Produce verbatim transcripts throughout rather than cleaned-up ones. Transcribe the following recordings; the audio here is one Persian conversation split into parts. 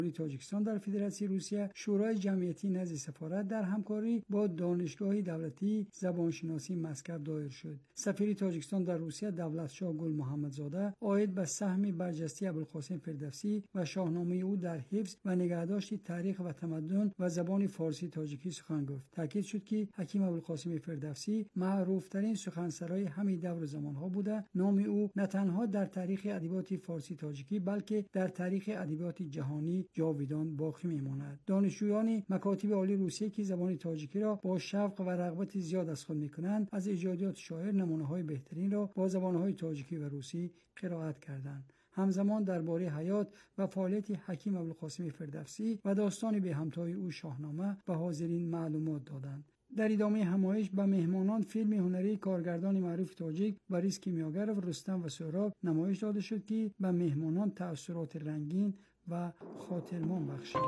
تاجیکستان در فدراسیون روسیه شورای جمعیتی نزد سفارت در همکاری با دانشگاه دولتی زبانشناسی مسکو دایر شد. سفیر تاجیکستان در روسیه دولتشاه گل محمدزاده عاید به سهم برجسته ابوالقاسم فردوسی و شاهنامه او در حفظ و نگهداشت تاریخ و تمدن و زبان فارسی تاجیکی سخن گفت. تاکید شد که حکیم ابوالقاسم فردوسی معروفترین سخنسرای همه دور زمانها بوده. نام او نه تنها در تاریخ ادبیات فارسی تاجیکی بلکه در تاریخ ادبیات جهانی جاویدان باقی میماند. دانشجویان مکاتب عالی روسیه که زبان تاجیکی را با شوق و رغبت زیاد از خود میکنند از ایجادیات شاعر نمونه‌های بهترین را با زبان‌های تاجیکی و روسی قرائت کردند. همزمان درباره حیات و فعالیت حکیم ابوالقاسم فردوسی و داستان به همتای او شاهنامه به حاضرین معلومات دادند. در ادامه همایش به مهمانان فیلم هنری کارگردان معروف تاجیک بوریس کیمیاگرف رستم و سهراب نمایش داده شد که به مهمانان تأثیرات رنگین و خاطرمان بخشید.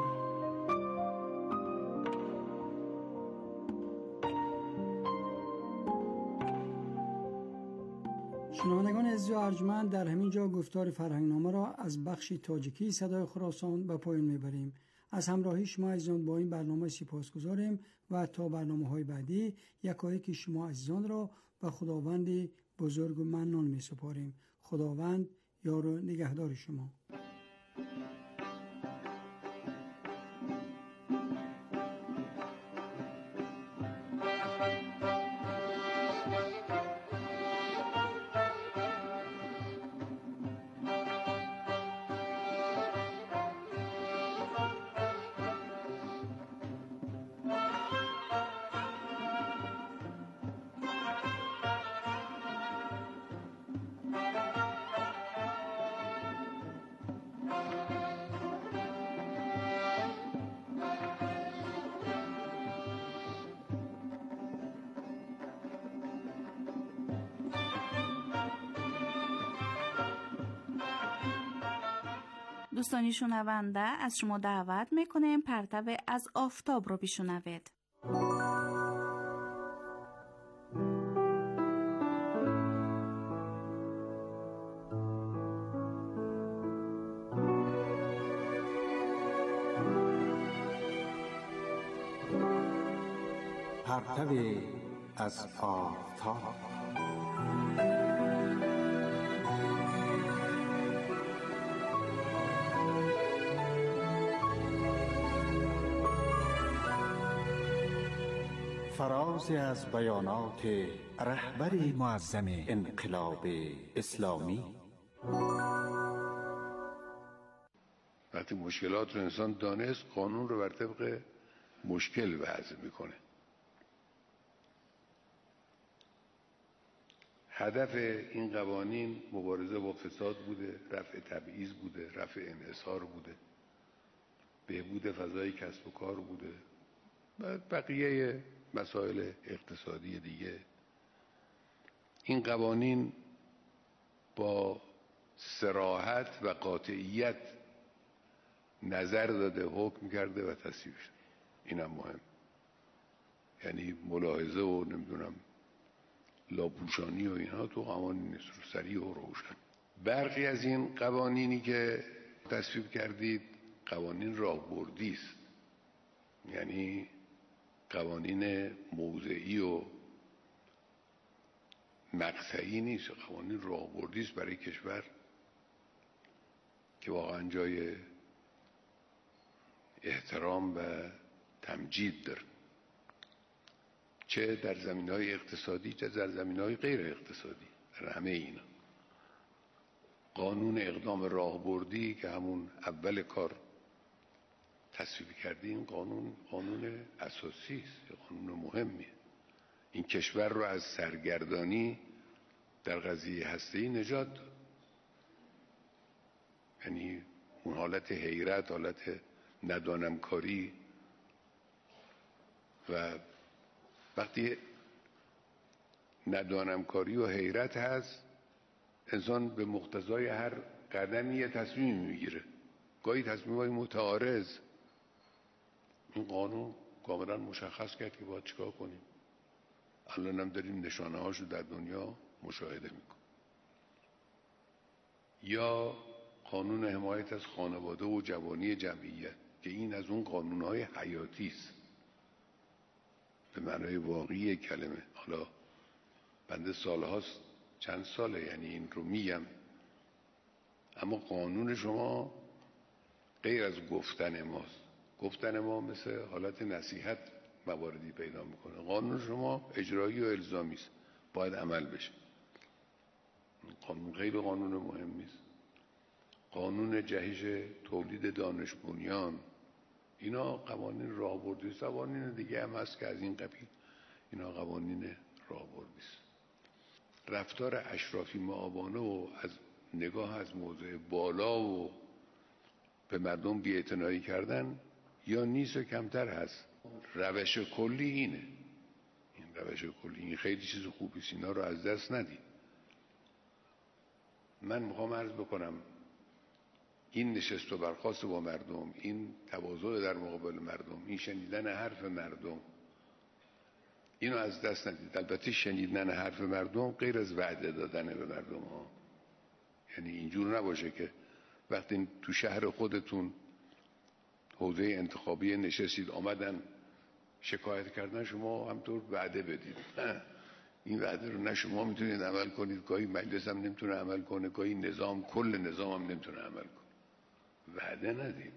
شنوندگان عزیز و ارجمند، در همین جا گفتار فرهنگنامه را از بخش تاجیکی صدای خراسان به پایان میبریم. از همراهی شما عزیزان با این برنامه سپاسگزاریم و تا برنامه‌های بعدی یکایک شما عزیزان را به خداوند بزرگ و منان می‌سپاریم. خداوند یار و نگهدار شما. دوستانی شنونده، از شما دعوت میکنیم پرتو از آفتاب رو بشنوید. پرتو از آفتاب. فرازی از بیانات رهبر معظم انقلاب اسلامی. وقتی مشکلات رو انسان دانست، قانون رو بر طبق مشکل وضع میکنه. هدف این قوانین مبارزه با فساد بوده، رفع تبعیض بوده، رفع انحصار بوده، بهبود فضای کسب و کار بوده و بقیه مسائل اقتصادی دیگه. این قوانین با صراحت و قاطعیت نظر داده، حکم کرده و تصویب شده. اینم مهم، یعنی ملاحظه و نمیدونم لاپوشانی و اینها تو قوانین نیست، رو سریع و روشن. برخی از این قوانینی که تصویب کردید قوانین راهبردی است، یعنی قوانین موضعی و مقطعی نیست، قوانین راهبردی است برای کشور که واقعا جای احترام و تمجید داره، چه در زمینه‌های اقتصادی چه در زمینه‌های غیر اقتصادی. در همه اینا قانون اقدام راهبردی که همون اول کار تصویب کردیم، قانون قانون اساسی است، قانون مهمیه. این کشور رو از سرگردانی در قضیه هسته‌ای نجات داد. یعنی اون حالت حیرت، حالت ندانم کاری، و وقتی ندانم کاری و حیرت هست انسان به مقتضای هر قدمی یه تصمیم میگیره، گاهی تصمیم‌های متعارض. این قانون کاملا مشخص کرد که باید چیکار کنیم. الان هم داریم نشانه هاشو در دنیا مشاهده میکنیم. یا قانون حمایت از خانواده و جوانی جمعیت که این از اون قانونهای حیاتی است به معنای واقعی کلمه. حالا بنده سالهاست، چند ساله یعنی این رو میگم، اما قانون شما غیر از گفتن ماست. گفتن ما مثل حالت نصیحت مواردی پیدا میکنه. قانون شما اجرایی و الزامی است، باید عمل بشه. قانون خیلی قانون مهمی است. قانون جهش تولید دانش بنیان، اینا قوانین راهبردی است. قوانین دیگه هم هست که از این قبیل، اینا قوانین راهبردی است. رفتار اشرافی معابانه و از نگاه از موضع بالا و به مردم بی‌اعتنایی کردن یا نیست و کمتر هست. روش کلی اینه، این روش کلی این خیلی چیز خوبی است، اینا رو از دست ندید. من میخوام عرض بکنم این نشست و برخاست با مردم، این تواضع در مقابل مردم، این شنیدن حرف مردم، اینو از دست ندید. البته شنیدن حرف مردم غیر از وعده دادن به مردم ها، یعنی اینجور نباشه که وقتی تو شهر خودتون حوزه انتخابی نشستید آمدن شکایت کردن شما همطور وعده بدید. این وعده رو نه شما میتونید عمل کنید، گاهی مجلس هم نمیتونه عمل کنه، گاهی نظام کل نظام هم نمیتونه عمل کنه. وعده ندید.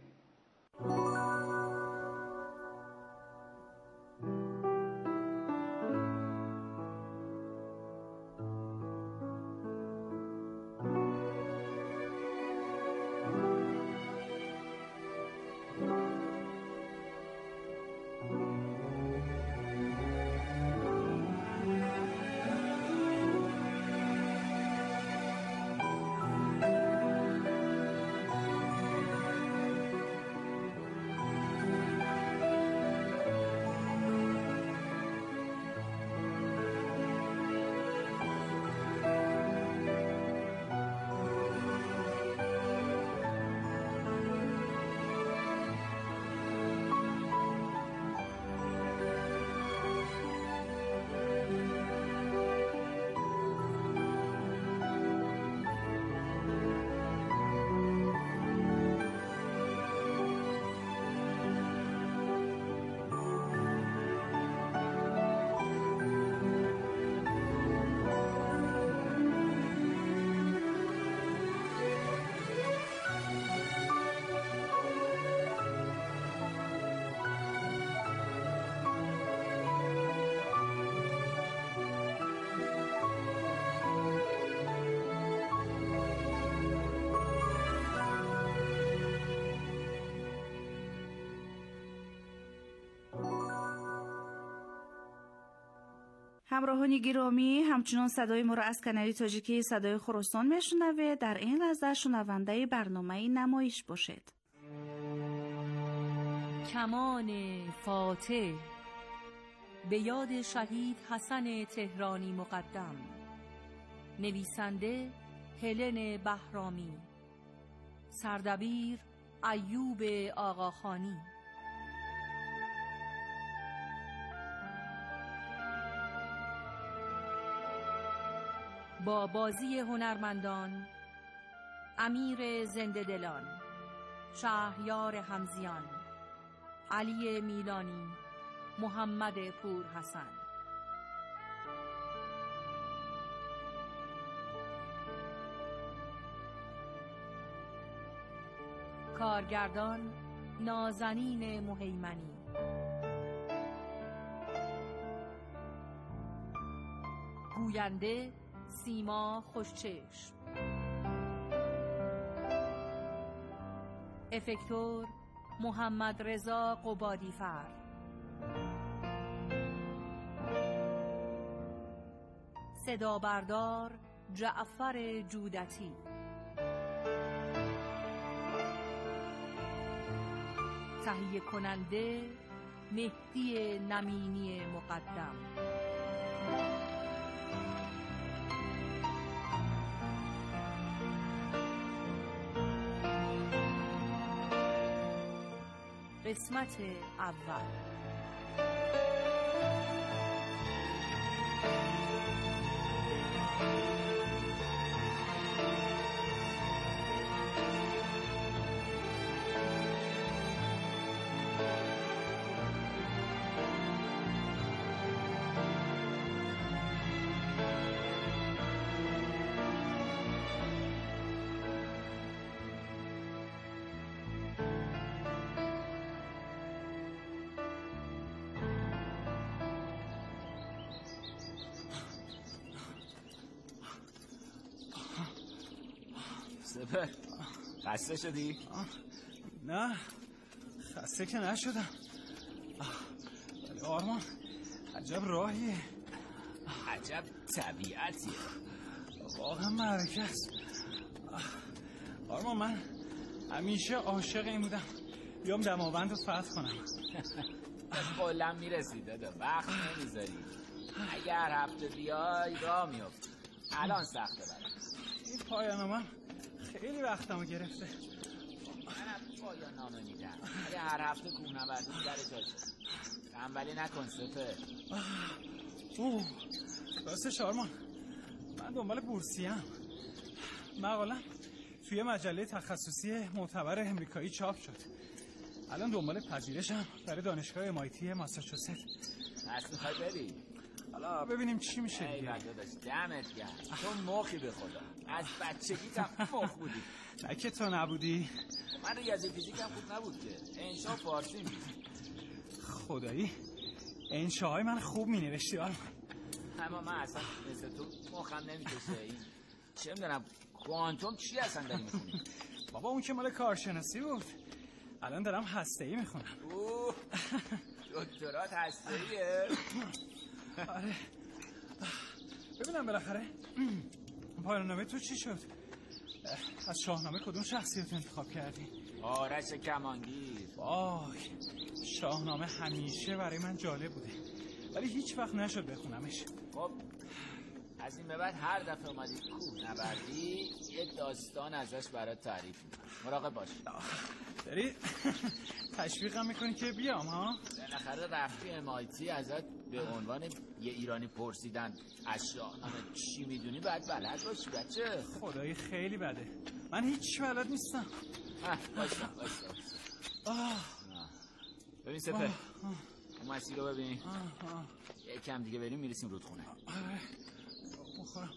همراهان گرامی، همچنان صدای ما را از کانال تاجیکی صدای خراسان میشنوید. در این لحظه شنونده برنامه نمایش باشید. کمان فاتح به یاد شهید حسن تهرانی مقدم، نویسنده هلن بهرامی، سردبیر ایوب آقاخانی. با بازی هنرمندان امیر زنده دلان، شهریار حمزیان، علی میلانی، محمد پور حسن. کارگردان نازنین مهیمنی. گوینده سیما خوشچشم. افکتور محمد رضا قبادیفر. صدا بردار جعفر جودتی. تهیه کننده مهدی نمینی مقدم. قسمت اول. سپر خسته شدی؟ نه خسته که نشدم، ولی آرمان عجب راهیه، عجب طبیعتیه، واقعا معرکه است. آرمان من همیشه عاشق این بودم بیام دماوند رو فتح کنم. قولم میرسی دادا، وقت نمیذاری، اگر هفته بیای راه میافتی. الان سخته برم این پایان نامه خیلی وقتمو گرفته. منم پایان نامه میدم ولی هر هفته کوهنوردی در جاشه. تنبلی نکن سپر. اوه راستش آرمان من دنبال بورسیم، مقالم توی مجله تخصصی معتبر امریکایی چاپ شد. الان دنبال پذیرشم برای دانشگاه ام‌آی‌تی ماساچوست. پس میخوای بری؟ حالا ببینیم چی میشه دیگه. ای داداش دمت گرم، تو مخی به خدا، از بچگیت هم مخ بودی. نه که تو نبودی. من ریاضی فیزیک هم خوب نبود که، انشا فارسی میدی. خدایی انشاهای من خوب مینوشتی آرمان. اما من اصلا مثل تو مخم نمیکشه. این چه میدونم کوانتوم چی اصلا داری میخونی؟ بابا اون که مال کارشناسی بود، الان دارم هسته‌ای میخونم. اوه دکترات هسته‌ایه؟ آره. ببینم بالاخره پایان نامه تو چی شد؟ از شاهنامه کدوم شخصیت انتخاب کردی؟ آرش کمانگیر. وای شاهنامه همیشه برای من جالب بوده ولی هیچ وقت نشد بخونمش. خب از این به بعد هر دفعه اومدی کوه نوردی یه داستان ازش برات تعریف میکنم، مراقب باش. داری تشویقم میکنی که بیام ها؟ بالاخره رفتی ام‌آی‌تی، ازت به عنوان یه ایرانی پرسیدن از شاهنامه چی میدونی باید بلد باشی بچه. خدایی خیلی بده، من هیچ بلد نیستم. باشم باشم. ببین سپر اون مسیر رو ببین، یک کم دیگه بریم میرسیم رودخونه. آره بخورم.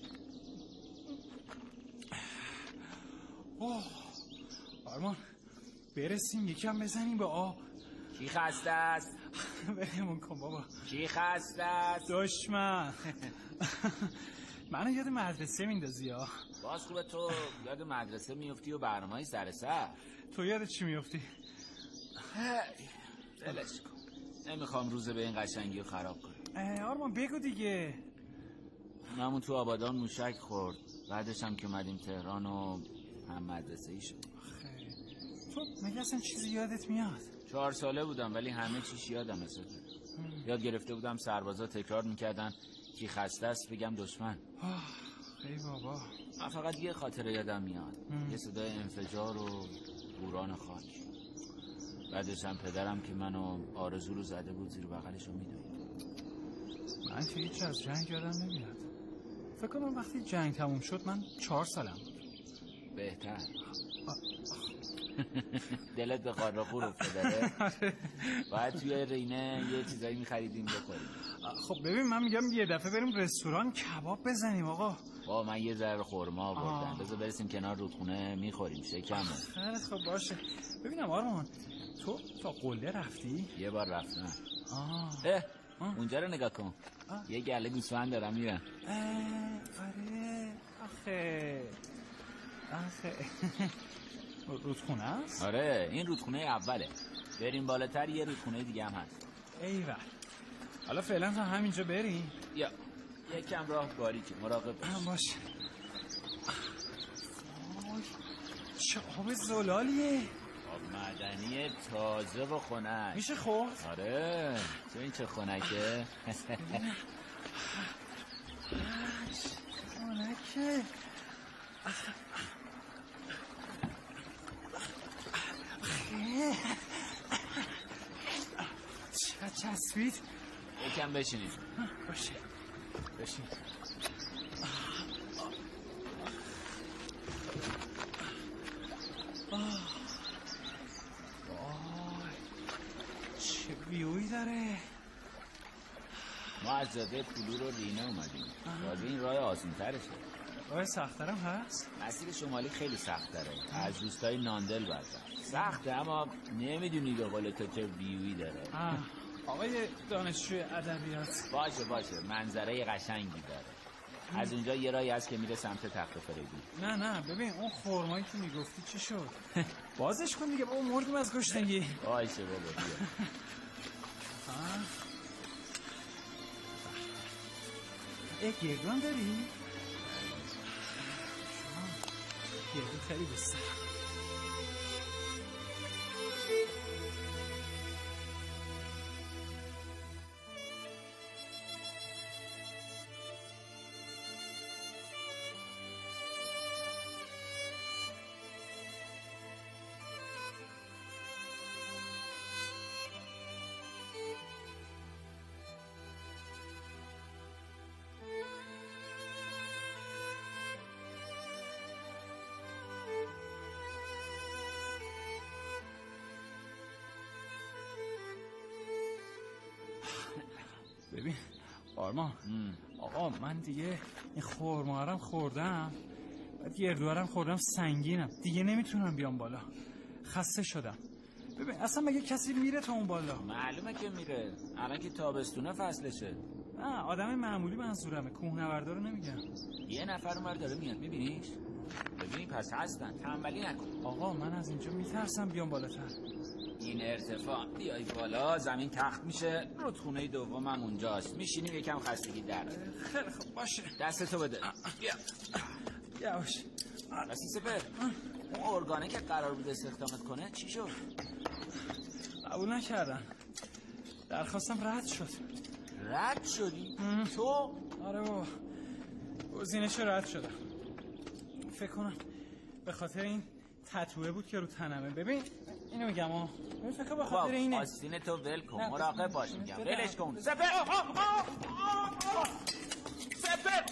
اوه آرمان برسیم یکم بزنیم به آب. کی خسته است؟ بهمون کن بابا. کی خسته است؟ دشمن. منو یاد مدرسه میندازی ها. باز خوبه تو یاد مدرسه میفتی و برنامه‌ای سر سر. تو یاد چی میفتی؟ دلش کن، نمیخوام روز به این قشنگی رو خراب کنم. آرمان بگو دیگه. همون تو آبادان موشک خورد، بعدش هم که اومدیم تهران و هم مدرسه ای شد. تو مگه اصلا چیزی یادت میاد؟ چهار ساله بودم ولی همه چیش یادم مثل یاد گرفته بودم. سربازا تکرار میکردن کی خسته است بگم دشمن. ای بابا من فقط یه خاطره یادم میاد، یه صدای انفجار و بوران خاک. بعدش هم پدرم که منو آرزو رو زده بود زیر بغلش رو میدوید. من که هیچ از جنگ یادم نمیاد. فکر کنم وقتی جنگ تموم شد من چهار سالم بود. بهتر. دلت به قارقور افتاده. باید توی رینه یه چیزایی میخریدیم بخوریم. خب ببین من میگم یه دفعه بریم رستوران کباب بزنیم آقا. با من یه ذره خورما آوردم، بذار برسیم کنار رودخونه میخوریم شکمه. خیلی خب باشه. ببینم آرمان تو تا قله رفتی؟ یه بار رفتم. آه. اه اونجا رو نگاه کن. آه. یه گله گوسفند دارم میرم. آره آخه آخه رودخونه است؟ آره این رودخونه اوله، بریم بالاتر یه رودخونه دیگه هم هست. ایول حالا فعلا تا همینجا بریم. یا یکم راه باریکه، مراقب باش. باشه. چه آب زلالیه. آب معدنی تازه و خنک. میشه خورد؟ آره تو این چه خنکه. خنکه. چه چسبید. یکم بشینیم. باشه بشین. چه ویوی داره. ما از زاده پولو رو رینه اومدیم، تازه این راه آسان ترشه. راه سخت‌ترم هست؟ مسیر شمالی خیلی سخت داره، از روستای ناندل برده سخته، اما نمیدونی به قول تو چه ویوی داره. آقای دانشجوی ادبیات. باشه باشه منظره قشنگی داره. از اونجا یه راهی هست که میره سمت تخت فریدون. نه نه ببین اون خرمایی که میگفتی چی شد؟ بازش کن دیگه بابا، مردیم از گشنگی. باشه بابا بیا. ای گردون داری؟ گردون خیلی دوست دارم. ببین آرمان، آقا من دیگه این خورمارم خوردم، بعد گردوارم خوردم، سنگینم دیگه، نمیتونم بیام بالا، خسته شدم. ببین اصلا مگه کسی میره تا اون بالا؟ معلومه که میره، الان که تابستونه فصلشه. نه آدم معمولی منظورمه، کوهنوردا رو نمیگم. یه نفر اونور داره میاد، میبینیش؟ ببین پس هستن، تنبلی نکن. آقا من از اینجا میترسم بیام بالاتر. این ارتفاع بیای بالا زمین تخت میشه، رودخونه دوم هم اونجاست، میشینیم یکم خستگی در. خیلی خوب باشه، دستتو بده. بیا یواش. راستی سپر، اون ارگانه که قرار بود استخدامت کنه چی شد؟ قبول نکردن، درخواستم رد شد. رد شدی؟ تو؟ آره بابا، گزینش رد شدم. فکر کنم به خاطر این تتوه بود که رو تنمه. ببین اینو میگم ها، ببین فکر به خاطر اینه. آستین تو ول کن، مراقب باش میگم، ولش کن. سپر سپر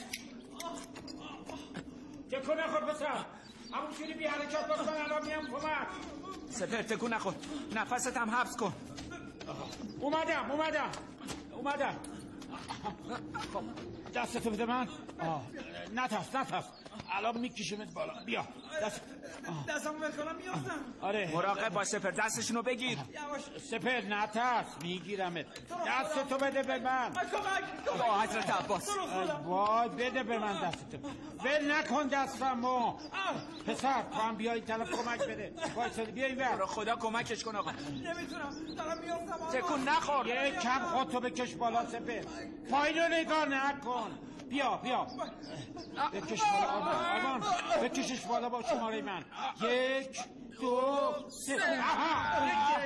تکون نخور پسر، همون جوری بی حرکت باش، من الان میام کمک. سپر تکون نخور، نفست هم حبس کن. اومدم اومدم اومدم. خب دستتو بده من. نترس نترس، الان میکشمت بالا. بیا دست دستمو بکنم میافتم. آره مراقب باش سپر، دستشونو بگیر. سپر نترس، میگیرمت. دستتو بده به من. با حضرت عباس. وای بده به من دستتو، ول نکن دستمو. پسر تو هم بیایی طرف کمک بده. وایسادی بیایی ور. خدا کمکش کن آقا. نمیتونم دارم میافتم. تکون نخور. یه کم خودتو بکش بالا سپر، پایین رو نگاه نکن. بیا بیا بکش بالا آرمان، آرمان بکشش بالا با شماره من. یک دو سه. آها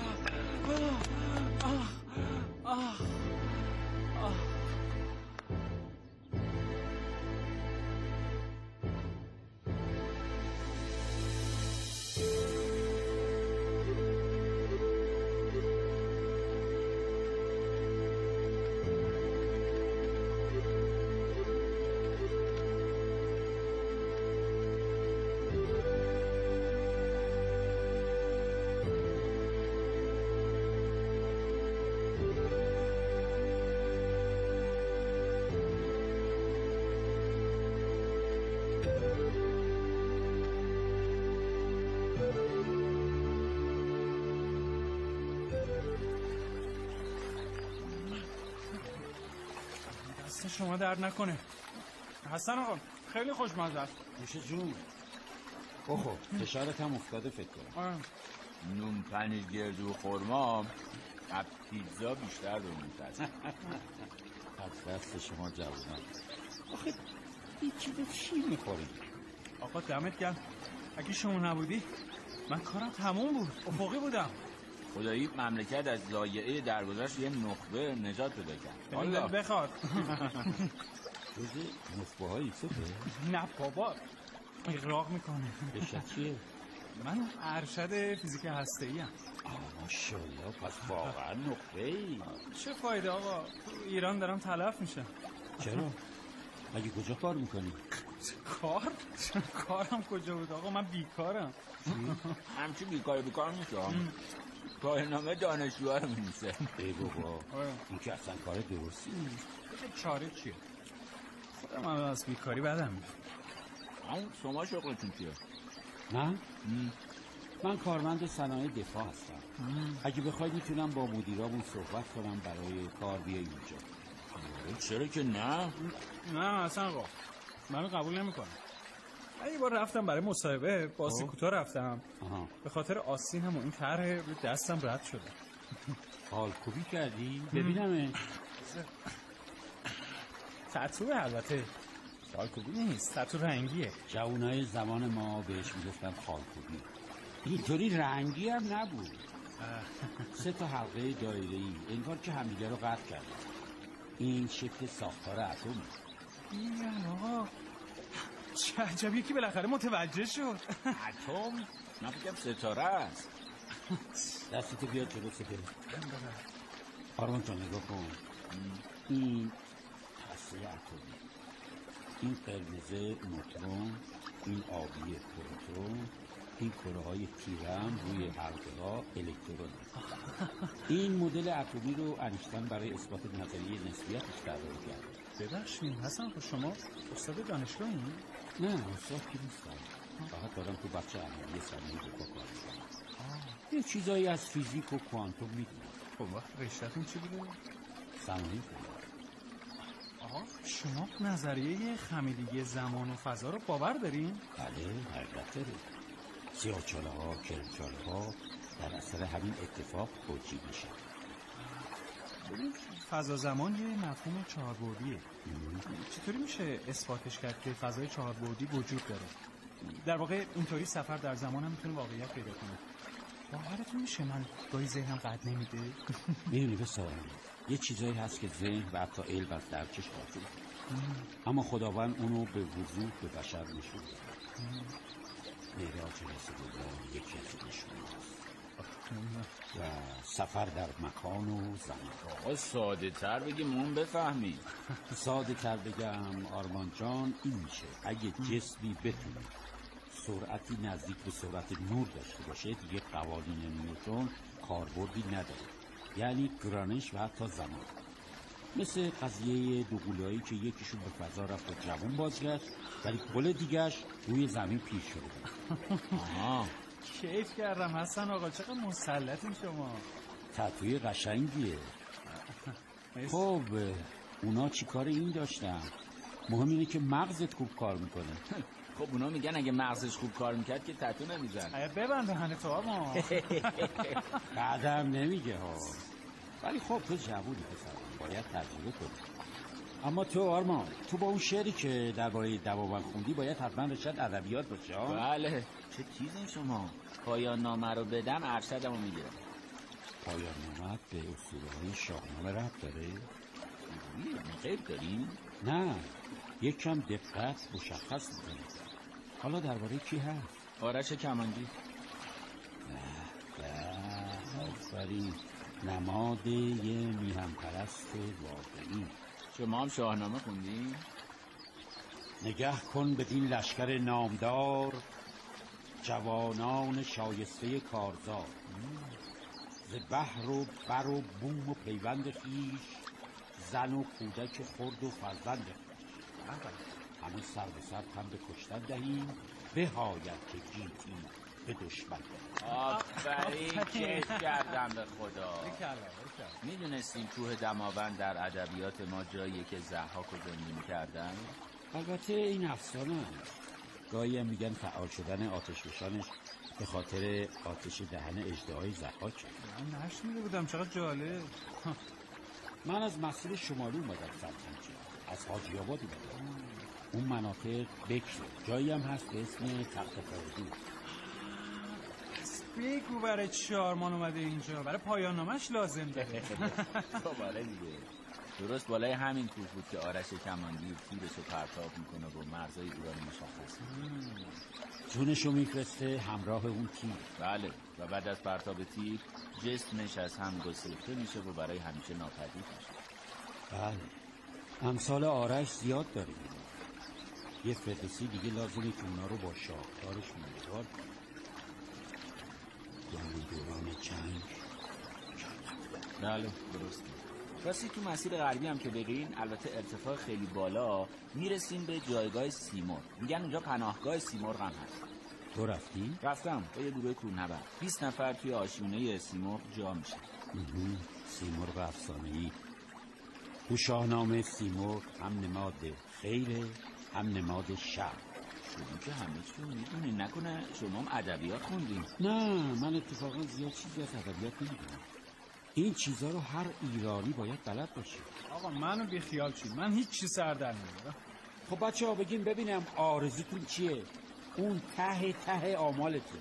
شما درد نکنه حسن آقا، خیلی خوشمزه است. میشه جون بخور، فشارت هم افتاده فکر کنم. نون پنیر گردو خورما از پیتزا بیشتر رو میترسه. از دست شما جوونم. آخه هیچی به چی میخوریم؟ آقا دمت گرم، اگه شما نبودی من کارم تموم بود، افقی بودم. خدایی مملکت از ضایعه درگذشت یه نخبه نجات پیدا کرد. حالا بخواد جزء نخبه هایی سپه؟ نه بابا، اغراق میکنه. بشه چیه؟ من ارشد فیزیک هسته‌ای ام. ماشاءالله، پس واقعا نخبه ای. چه فایده آقا، تو ایران دارم تلف میشه. چرا؟ مگه کجا کار میکنی؟ کار؟ کارم کجا بود آقا، من بیکارم. همچی بیکار بیکار میشم. پایان‌نامه دانشجوها رو می‌نویسه. ای بابا، این که اصلا کار درستی نیست. چاره چیه؟ خودم هم از بیکاری بدم میاد. اون شما شغلتون چیه؟ من؟ من کارمند صنایع دفاع هستم. اگه بخواید میتونم با مدیرامون صحبت کنم برای کار بیای اینجا. چرا که نه؟ نه اصلا آقا منو قبول نمیکنم. من یه بار رفتم برای مصاحبه با سکوتا رفتم. آها. به خاطر آستینم و این طرح رو دستم رد شده. خالکوبی کردی؟ ببینم. تتوه البته خالکوبی نیست، تتو رنگیه. جوانای زمان ما بهش میگفتن خالکوبی. اینطوری رنگی هم نبود. سه تا حلقه دایره‌ای انگار که همدیگه رو قطع کردن. این شکل ساختار اتمی. این آقا چه عجبیه که بالاخره متوجه شد. اتم؟ من فکرم ستاره است. دستتو بیاد جلو سپر. آرمان جان نگاه کن. این هسته اتمی، این قرمزه نوترون، این آبی پروتون، این کره های تیرم روی حلقه ها الکترون. این مدل اتمی رو انیشتین برای اثبات نظریه نسبیتش طراحی کرد. ببخشید حسن خب شما استاد دانشگاهی؟ نه استاد که نیستم، فقط دارم تو بخش عملی صنایع دفاع کار میکنم. یه چیزایی از فیزیک و کوانتوم میدونم. خب وقت رشته‌تون چی بوده؟ صنایع. آها شما نظریه خمیدگی زمان و فضا رو باور دارین؟ بله البته. سیاه‌چاله ها، کرمچاله ها در اثر همین اتفاق توجیه میشه. ببین فضا زمان یه مفهوم چهاربعدیه. چطوری میشه اثباتش کرد که فضای چهاربعدی وجود داره؟ در واقع اینطوری سفر در زمان هم میتونه واقعیت پیدا کنه. باورتون میشه من گاهی ذهنم قد نمیده؟ میدونی به سوال یه چیزایی هست که ذهن و حتی علم از درکش قاطع، اما خداوند اونو به وضوح به بشر نشون داد. معراج رسول یکی از نشوناست و سفر در مکان و زمان. آقا ساده تر بگیم اون بفهمیم. ساده تر بگم آرمان جان این میشه اگه جسمی بتونه سرعتی نزدیک به سرعت نور داشته باشه دیگه قوانین نیوتن کاربردی نداره، یعنی گرانش و حتی زمان. مثل قضیه دو قوله‌ای که یکیشون به فضا رفت و جوان بازگشت ولی قول دیگرش روی زمین پیر شده. آها کیف کردم حسن آقا، چقدر مسلطین شما. تتوی قشنگیه. خب اونا چی کار این داشتن؟ مهم اینه که مغزت خوب کار میکنه. خب اونا میگن اگه مغزش خوب کار میکرد که تتو نمیزن. اگه ببنده هنه تو اما بعدم نمیگه ها. ولی خب تو جوونی پسرم باید تجربه کنی. اما تو آرمان تو با اون شعری که درباره دواوند خوندی باید حتما رشته ادبیات باشه. بله چه چیزی شما. پایان نامه رو بدم ارشدمو میگیرم. پایان نامه به اسطوره‌های شاهنامه ربط داره؟ غیر داریم؟ نه یکم دقت مشخص میکنه. حالا درباره کی هست؟ آرش کمانجی. نه نه آفرین، نماد یه میهن پرست واقعی. شما هم شاهنامه خوندین؟ نگه کن بدین لشکر نامدار جوانان شایسته کارزار، ز بحر و بر و بوم و پیوند خویش زن و کودک خرد و فرزند خویش، همه سر به سر هم به کشتن دهیم بهاید که گیتی به دشمن دهیم. آفرین کیف کردم به خدا. میدونستیم کوه دماوند در ادبیات ما جاییه که ضحاک رو زندگی می‌کردن؟ البته این افسانه هست. گاهی هم میگن فعال شدن آتش فشانش به خاطر آتش دهن اژدهای ضحاک. من نشنیده بودم، چقدر جالب. من از مسیر شمالی اومدم سرکنچه، از حاجی آباد اومدم. اون مناطق بکره، جایی هم هست به اسم تخت فرودی. بگو برای چی آرمان اومده اینجا؟ برای پایان نامش لازم داره. خب آره دیگه، درست بالای همین کوه بود که آرش کمانگیر تیرش رو پرتاب میکنه و مرزای ایران مشخص. جونشو میفرسته همراه اون تیر. بله و بعد از پرتاب تیر جسمش از هم گسسته میشه و برای همیشه ناپدید میشه. بله امثال آرش زیاد داریم. یه فردوسی دیگه لازمه که اونا رو با شاهکارش میدار. یعنی دوران جنگ. بله درست. راستی تو مسیر غربی هم که برین، البته ارتفاع خیلی بالا، میرسیم به جایگاه سیمرغ. میگن اونجا پناهگاه سیمرغ هم هست. تو رفتی؟ رفتم با یه گروه کوهنورد. بیست نفر توی آشیونه سیمرغ جا میشه. سیمرغ افسانه‌ای. تو شاهنامه سیمرغ هم نماد خیره هم نماد شر. شما که همه چیو میدونی، نکنه شما هم ادبیات خوندین؟ نه، من اتفاقا زیاد چیزی از ادبیات نمیدونم. این چیزا رو هر ایرانی باید بلد باشه. آقا منو بی خیال چی، من هیچ چیز سر در نمیارم. خب بچه ها بگیم ببینم آرزوتون چیه؟ اون ته ته آمالتون.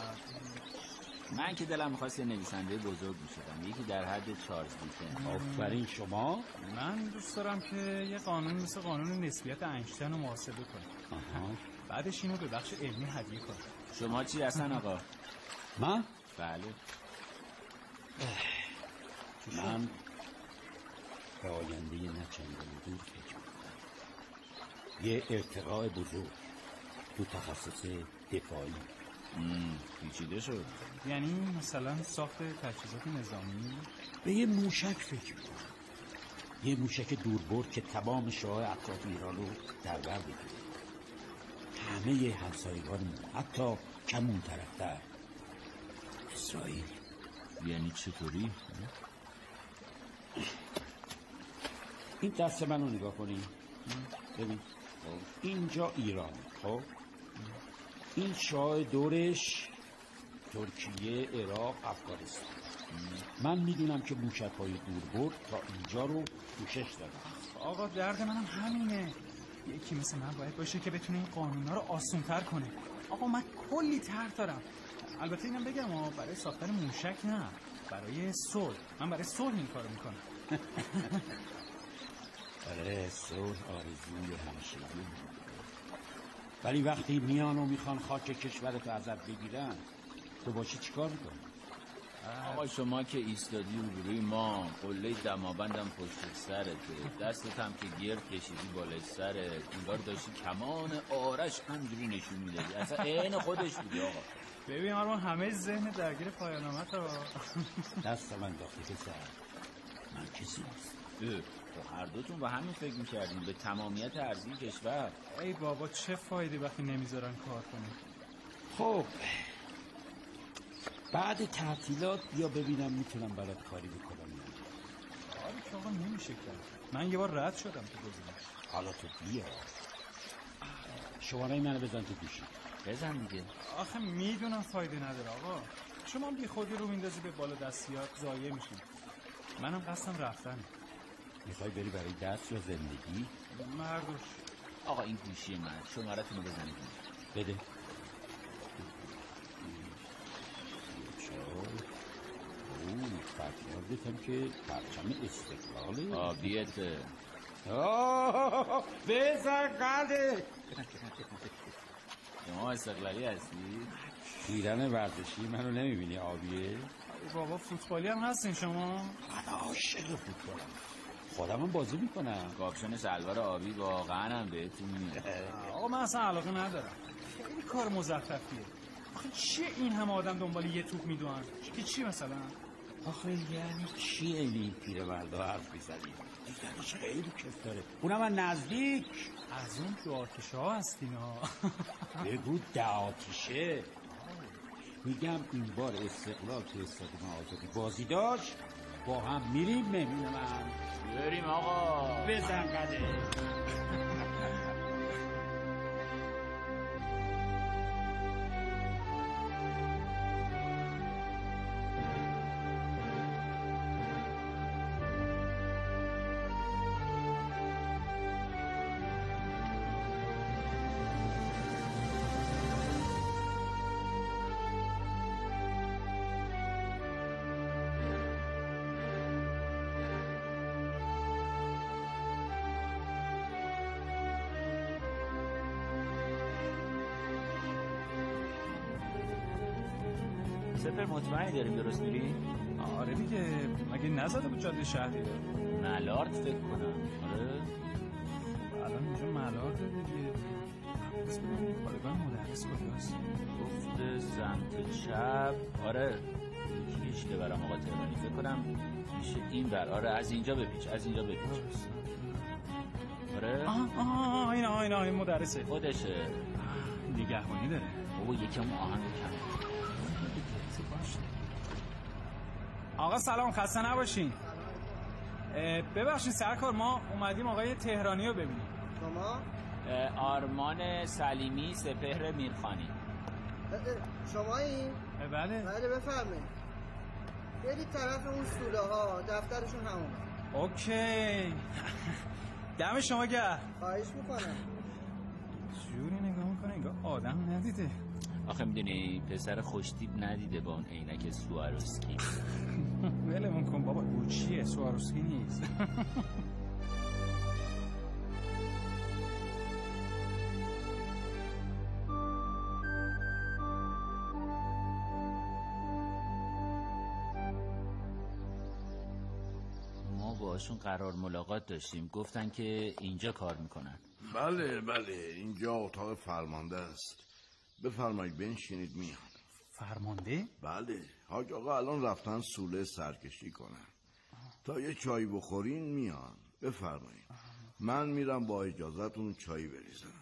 من که دلم می‌خواست یه نویسنده بزرگ می‌شدم، یکی در حد چارلز دیکن. آفرین شما. من دوست دارم که یه قانون مثل قانون نسبیت اینشتین رو محاسبه کنم. بعدش اینو به بخش علمی هدیه کنم. شما چی هستن آقا؟ من؟ بله. من به آینده نه چندان دور فکر می‌کنم. یه ارتقاء بزرگ تو تخصص دفاعی. پیچیده شد. یعنی مثلا ساخت تجهیزات نظامی؟ به یه موشک فکر می‌کنم. یه موشک دوربرد که تمام شاه اطراف ایران رو در بر بگیره. همه همسایگانمون، حتی کمون طرفتر اسرائیل. یعنی چطوری؟ این دست من رو نگاه کنی. ببین اینجا ایران، خب این شاه دورش ترکیه، عراق، افغانستان. من میدونم که موشک‌های دوربرد تا اینجا رو پوشش دادن. آقا درد منم همینه. یکی مثل من باید باشه که بتونه این قانونا رو آسان‌تر کنه. آقا من کلی طرح دارم. البته اینم بگم آقا برای ساختن موشک نه، برای صلح. من برای صلح این کارو میکنم. برای صلح آرزوی همیشگی. ولی وقتی میان و میخوان خاک کشورتو ازت بگیرن، تو باشی چیکار میکنی؟ آقا شما که ایستادی روبروی ما، قله دماوندم پشت سرته، دستت هم که گرد کشیدی بالای سرت، انگار داشتی کمان آرش همجوری نشون میدادی، اصلا عین خودش بودی آقا. ببین آرمان همه ذهن درگیر پایانامت رو دست من داخل سر من کسی نیست. تو هر دوتون با همین فکر میکردیم، به تمامیت ارضی کشور. ای بابا چه فایده وقتی نمیذارن کار کنیم. خب بعد تعطیلات بیا ببینم میتونم برات کاری بکنم. آره که آقا نمیشه کرد. من یه بار رد شدم تو گزینش. حالا تو بیا شماره منو بزن تو گوشی. بزن دیگه. آخه میدونم فایده نداره آقا. شما بی خودی رو میندازی به بالا دستیات، ضایع میشین. منم قصدم رفتن. میخوای بری برای دست یا زندگی؟ مردوش. آقا این گوشی من، شمارتون رو بزنید. بده. اوه فرقیار دیدم که پرچم استقلاله. آبیته. آه بزن قلده. شما استقلالی هستی؟ پیرن ورزشی منو نمیبینی آبیه؟ بابا فوتبالی هم هستین شما؟ من عاشق فوتبالم، خودم هم بازی میکنم. کاپشن شلوار آبی واقعا هم بهتون میاد. آقا من اصلا علاقه ندارم، خیلی کار مزخرفیه. آخه چیه این همه آدم دنبال یه توپ میدونن؟ که چی مثلا؟ آخه یعنی چی این پیرمردا حرف میزنی؟ دیدنش خیلی کف داره، اونم من نزدیک. از اون دو آتیشه ها هستین ها. بگو ده آتیشه. میگم این بار استقلال تو استادیوم آزادی بازی داشت، با هم میریم مهمون من. بریم آقا. بزن قده. سپر مطمئنی داریم درست میری؟ آره دیگه، مگه نزده بود جاده شهری؟ ملارد فکر کنم. آره الان اینجا ملارد دیگه. پادگان مدرس کجاست؟ گفته سمت چپ. آره یکیش که برام آقا تهرانی فکر کنم میشه این بر. آره از اینجا بپیچ، از اینجا بپیچ. آره آه آه اینا اینا این مدرسه خودشه. نگهبانی داره. بابا یکم آهنگ کم. آقا سلام، خسته نباشین. ببخشید سرکار، ما اومدیم آقای تهرانی رو ببینیم. شما؟ آرمان سلیمی، سپهر میرخانی. شما این؟ بله بله بفرمایید. برید طرف اون سوله ها، دفترشون همون. اوکی. دم شما گرم. خواهش میکنم. جوری نگاه میکنه انگار آدم ندیده. آخه میدونی پسر خوشتیب ندیده با اون عینک سواروسکی. ولمون کن بابا، او چیه؟ سواروسکی نیست. ما باشون قرار ملاقات داشتیم، گفتن که اینجا کار میکنن. بله بله، اینجا اتاق فرمانده است. بفرمایید بنشینید میان. فرمانده؟ بله، حاج آقا الان رفتن سوله سرکشی کنن. تا یه چای بخورین میان. بفرمایید. من میرم با اجازهتون چای بریزم.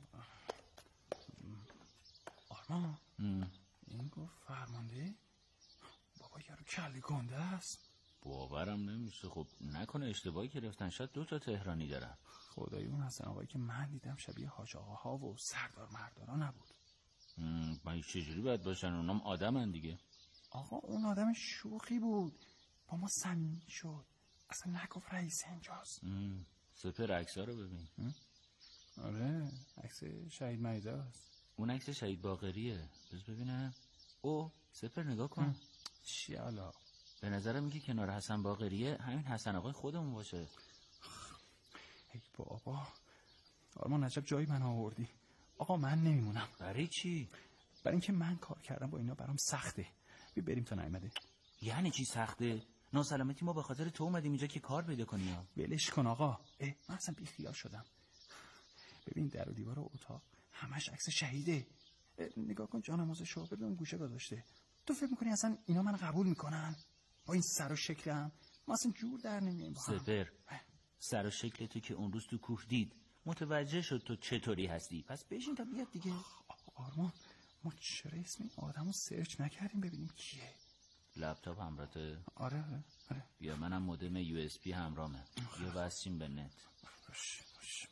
آرمان این گفت فرمانده؟ بابا یارو کلی گنده است. باورم نمیشه. خب نکنه اشتباهی گرفتن، شاید دو تا تهرانی دارن. خدایی اون حسن آقایی که من دیدم شبیه حاج آقاها و سردار مردارا نبود. من چجوری باید باشن؟ اونام آدمن دیگه. آقا اون آدم شوخی بود، با ما صمیمی شد، اصلا نگفت رئیس اینجاست. سپر عکس‌ها رو ببین. آره عکس شهید مریضه است. اون عکس شهید باقریه. بذار ببینم. او سپر نگاه کن. چی حالا؟ به نظرم میگه کنار حسن باقریه همین حسن آقای خودمون باشه. ای بابا آرمان عجب جایی من آوردی. آقا من نمیمونم. برای چی؟ برای اینکه من کار کردم با اینا برام سخته. بی بریم تا نیامده. یعنی چی سخته؟ ناسلامتی ما به خاطر تو اومدیم اینجا که کار پیدا کنی ها. ولش کن آقا. اه من اصلا بی خیال شدم. ببین در و دیوار اتاق همش عکس شهیده. نگاه کن جانمازشو، ببین اون گوشه گذاشته. تو فکر میکنی اصلا اینا من قبول میکنن؟ با این سر و شکلم ما اصلا جور در نمیایم با هم. سپر سر و شکل تو که اون روز تو کوه دید متوجه شد تو چطوری هستی، پس بشین تا بیاد دیگه. آرمان ما چرا اسم این آدمو سرچ نکردیم ببینیم کیه؟ لپتاپ همراهته؟ آره آره آره. بیا منم مودم یو اس بی همراهمه. بیا وصلیم به نت. باش باش.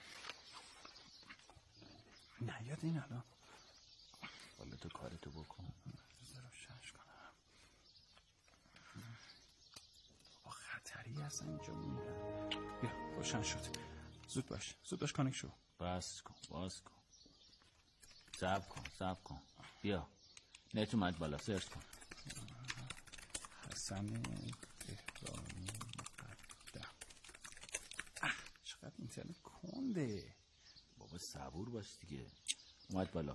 نیاد این الان. والا تو کارتو بکن. بذار روشنش کنم. با خطری هستن اینجا میرن. بیا روشن شد. زود باش زود باش کانک شو. بس کن باز کن. صبر کن صبر کن. بیا نت اومد بالا، سرچ کن. حسن تهرانی مقدم. چقدر اینترنت کنده. بابا صبور باش دیگه. اومد بالا.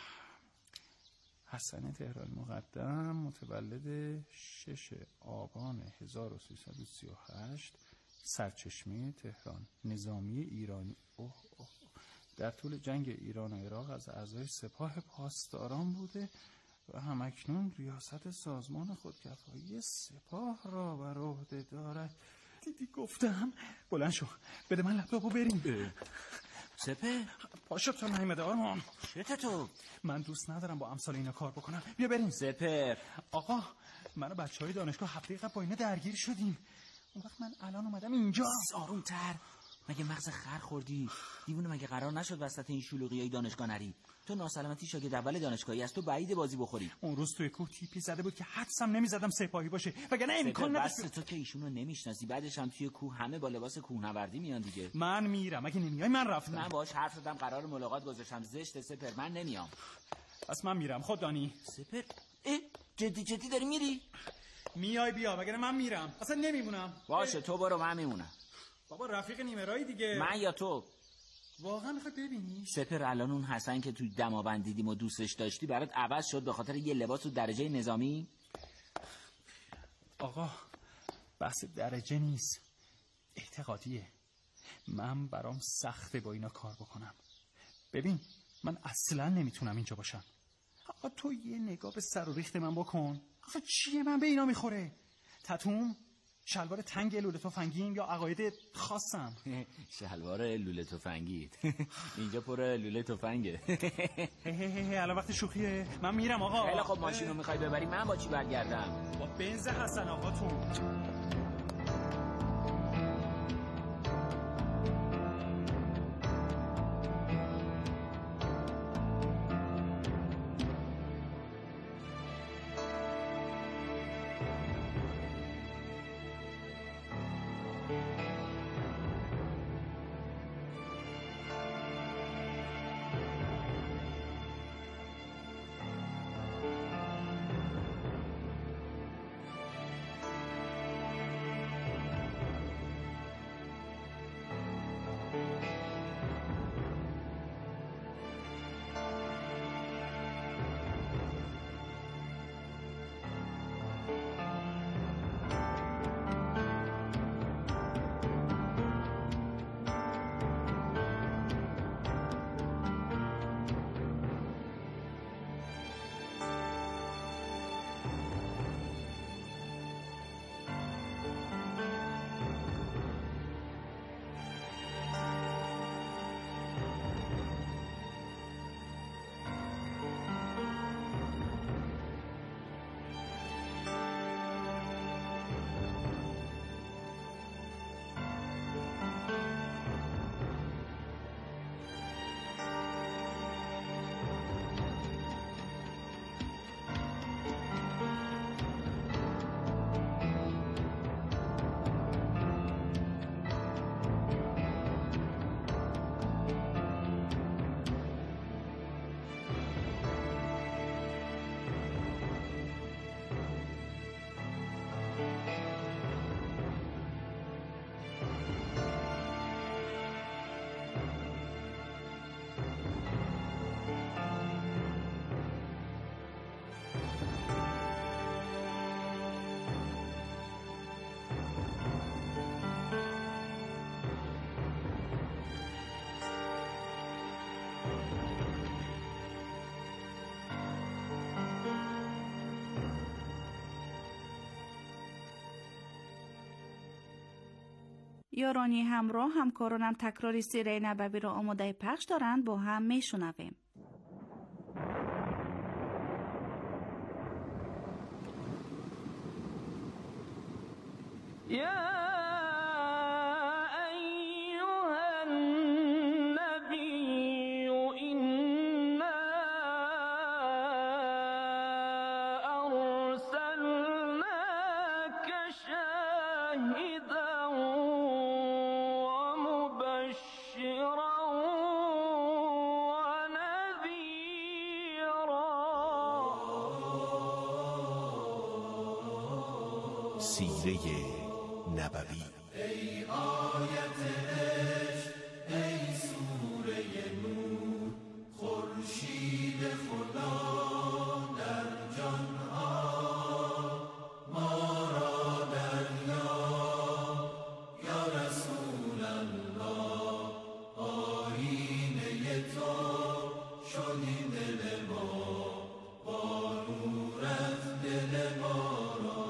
حسن تهرانی مقدم متولد شش آبان هزار و سیصد و سی و هشت، سرچشمه تهران، نظامی ایرانی. اوه اوه. در طول جنگ ایران و عراق از اعضای سپاه پاسداران بوده و همکنون ریاست سازمان خودکفایی سپاه را بر عهده دارد. دیدی گفتم. بلند شو بده من لپتاپو بریم. سپه پاشو تا نیمده آرمان. چته تو؟ من دوست ندارم با امثال اینا کار بکنم. بیا بریم. سپر آقا من و بچه های دانشگاه هفته قبل با اینا درگیر شدیم. اون وقت من الان اومدم اینجا. آروم تر. مگه مغز خر خوردی؟ دیوونه مگه قرار نشد وسط این شلوغیای دانشگاه نری؟ تو ناسلامتی شاگرد اول دانشگاهی از تو بعید بازی بخوری. اون روز توی کوه تیپی زده بود که حدسم نمیزدم سپاهی باشه، وگرنه امکان نداشت. بس تو که ایشونو نمیشناسی، بعدش هم توی کوه همه با لباس کوهنوردی میان دیگه. من میرم، اگه نمیای من رفتم. من باهاش حرف زدم، قرار ملاقات گذاشتم. زشت سپر، من نمیام. پس من میرم. خود دانی. سپر اه جدی جدی داری میری؟ میای بیا، وگرنه من میرم. اصلا نمیمونم. باشه تو برو، من میمونم. بابا رفیق نیمه رایی دیگه. من یا تو؟ واقعا میخوای ببینی؟ سپر الان اون حسن که توی دماوند دیدیم و دوستش داشتی برات عوض شد به خاطر یه لباس و درجه نظامی؟ آقا بحث درجه نیست، اعتقادیه. من برام سخته با اینا کار بکنم. ببین من اصلا نمیتونم اینجا باشم. آقا تو یه نگاه به سر و ریخت من بکن. آقا چیه من به اینا میخوره؟ تتوم؟ شلوار تنگ لوله تفنگیم یا عقاید خاصم؟ شلوار لوله تفنگیت اینجا پر لوله تفنگه. الان وقت شوخیه. من میرم آقا. خیلی خب ماشینو میخوای ببری، من با چی برگردم؟ با بنز حسن آقاتون. یارانی همراه همکارانم تکراری سیره نبوی را آماده پخش دارند، با هم میشنویم. سیره نبوی. ای آیت عشق، ای سوره نور، خورشید خدا در جانها ما را دریاب. یا رسول الله، آیینه تو شدی دل ما، با نورت دل ما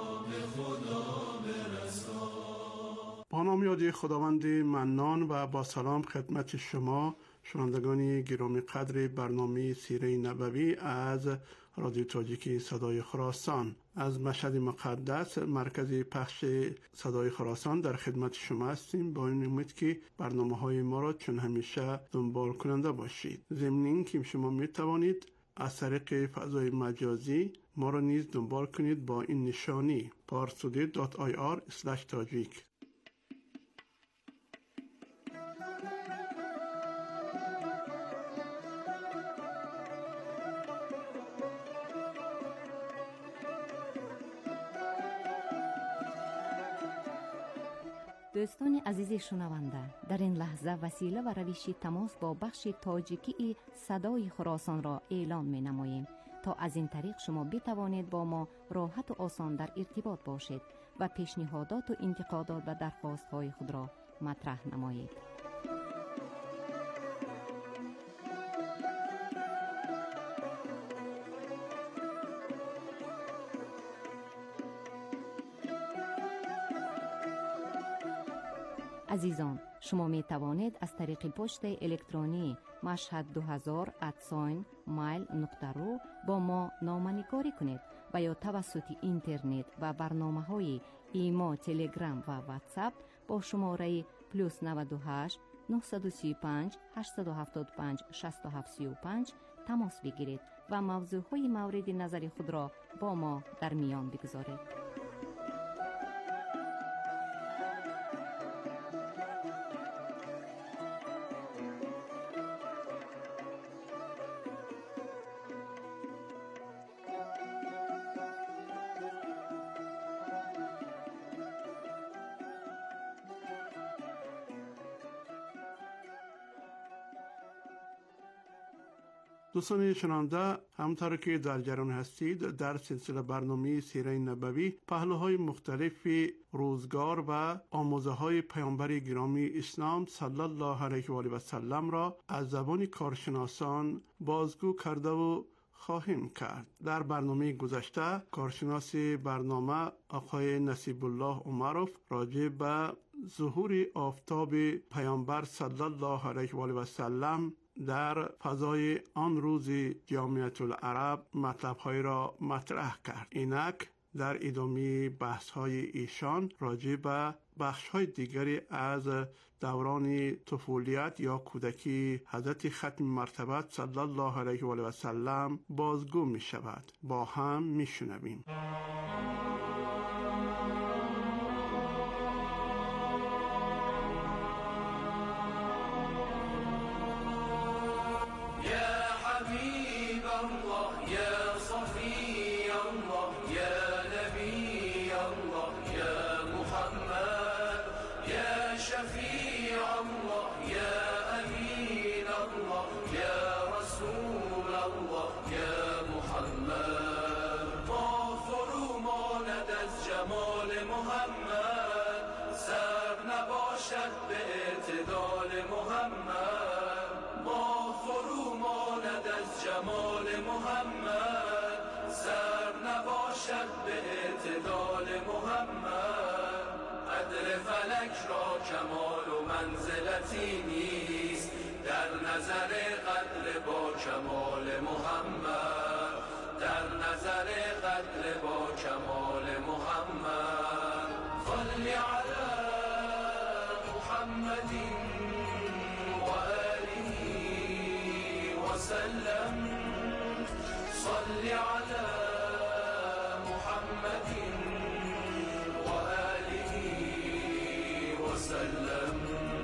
با نام یاد خداوند منان و با سلام خدمت شما شنوندگان گرامی قدر برنامه سیره نبوی از رادیو تاجیکی صدای خراسان از مشهد مقدس، مرکز پخش صدای خراسان در خدمت شما هستیم. با این امید که برنامه های ما را چون همیشه دنبال کننده باشید. ضمن اینکه شما می توانید از طریق فضای مجازی ما را نیز دنبال کنید با این نشانی پارسودی دات آی آر اسلش تاجیک. دوستان عزیز شنونده، در این لحظه وسیله و روش تماس با بخش تاجیکی صدای خراسان را اعلام می نماییم تا از این طریق شما بتوانید با ما راحت و آسان در ارتباط باشید و پیشنهادات و انتقادات و درخواست های خود را مطرح نمایید. عزیزان، شما می توانید از طریق پست الکترونی مشهد دو هزار ات مایل نقطه رو با ما نامه‌نگاری کنید و یا توسط اینترنت و برنامه های ایما، تلگرام و واتساپ با شماره پلوس نود و هشت نه سه پنج هشت هفت پنج شش هفت سه پنج تماس بگیرید و موضوع های مورد نظر خود را با ما در میان بگذارید. دوستان شنونده، همونطور که در جریان هستید در سلسله برنامه سیره نبوی پهلوهای مختلف روزگار و آموزه های پیامبر گرامی اسلام صلی الله علیه و آله و سلم را از زبان کارشناسان بازگو کرده و خواهیم کرد. در برنامه گذشته کارشناس برنامه آقای نصیب الله عمرов راجع به ظهور آفتاب پیامبر صلی الله علیه و آله و سلم در فضای آن روز جامعه العرب مطلب‌های را مطرح کرد. اینک در ادامه بحث‌های ایشان راجع به بخش‌های دیگری از دوران طفولیت یا کودکی حضرت ختم مرتبت صلی الله علیه و آله و سلم بازگو می شود. با هم می شنویم. به اعتدال محمد قدر فلک فلک را کمال و منزلتی نیست در نظر قتل با کمال محمد، در نظر قتل با کمال محمد. صل علی محمد و آله و سلم، صل علی محمد و آله و سلم.